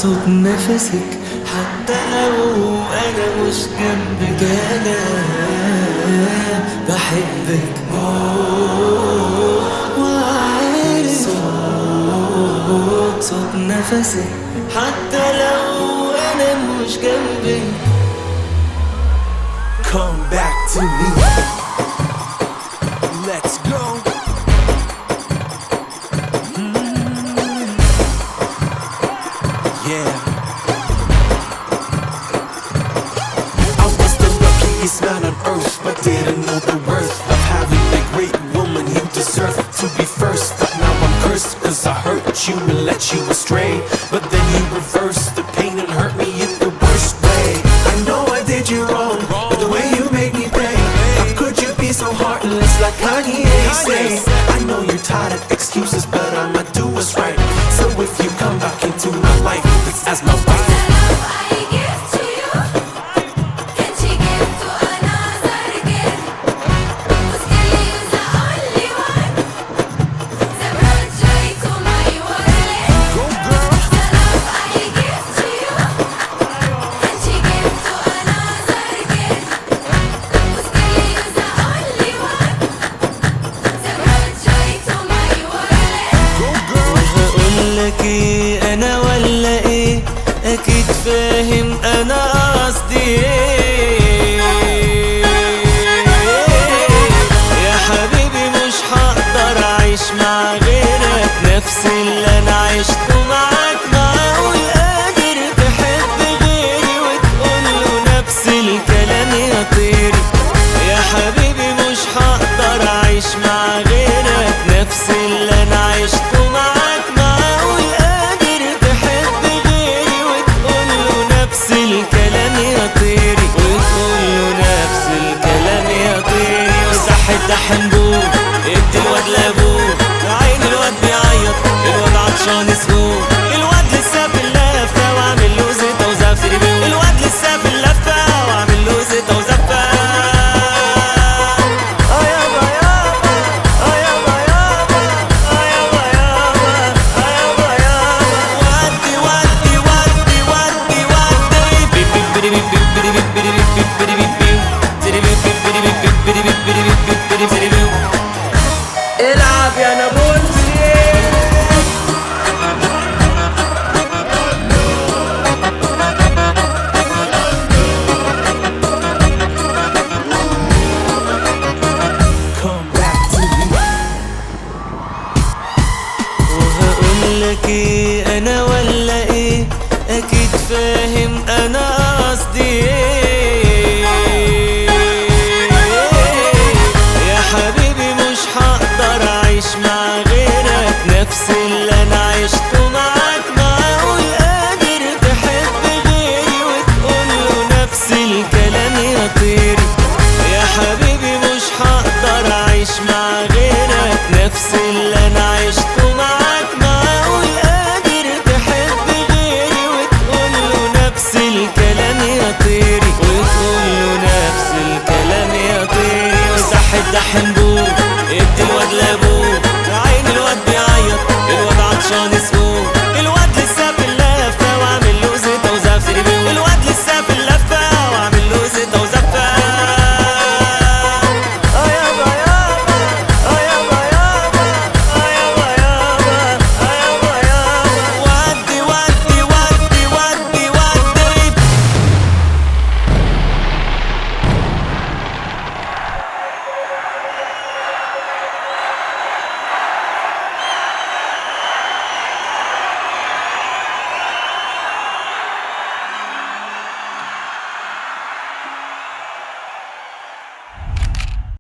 صوت نفسك حتى لو انا مش جنبك، انا بحبك وعارف صوت نفسك حتى لو انا مش جنبك. Come back to me. Let's go. Yeah. I was the luckiest man on earth, but didn't know the worth of having the great woman you deserve to be first. But now I'm cursed, cause I hurt you and let you astray. But then you reversed the pain and hurt me in the worst way. I know I did you wrong, but the way you made me pay. How could you be so heartless like Kanye say? I know you're tired of excuses, but I'ma do what's right. So if you come back into my life, it's as my wife. انا ولا ايه؟ اكيد فاهم انا قصدي ايه. يا حبيبي مش هقدر اعيش مع غيرك نفس اللي انا عشته معاك. معقول قادر تحب غيري وتقوله نفس الكلام يا طيري؟ يا حبيبي مش هقدر اعيش مع غيرك نفس اللي انا عشته معاك. حنبوه ادي الواد لابوه، عين الواد بيعيط الواد عطشان اسبوع. الواد لسه في اللفه وعامل له زيته وزفه. الواد لسه في اللفه وعامل له زيته وزفه. يابا يابا يابا يابا يابا يابا يابا يابا ودي ودي ودي ودي ودي العب يا نابلسي. وهقولك ايه انا ولا ايه؟ اكيد فاهم انا قصدي ايه. يا حبيبي مش هقدر اعيش مع غيرك نفس اللي انا عشته معاك. معقول قادر تحب غيري وتقوله نفس الكلام يا طيري؟ يا حبيبي مش هقدر اعيش مع غيرك نفس